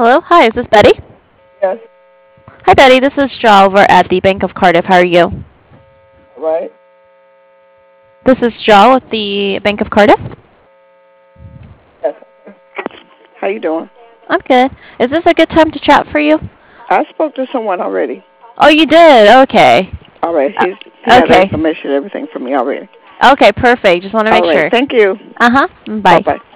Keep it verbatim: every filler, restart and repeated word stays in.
Hello. Hi, is this Betty? Yes. Hi, Betty. This is Straw over at the Bank of Cardiff. How are you? Right. This is Straw with the Bank of Cardiff. Yes. How you doing? I'm good. Is this a good time to chat for you? I spoke to someone already. Oh, you did? Okay. All right. He's, he Uh, has okay. information, everything from me already. Okay, perfect. Just want to All make right. sure. Thank you. Uh-huh. Bye. Bye-bye.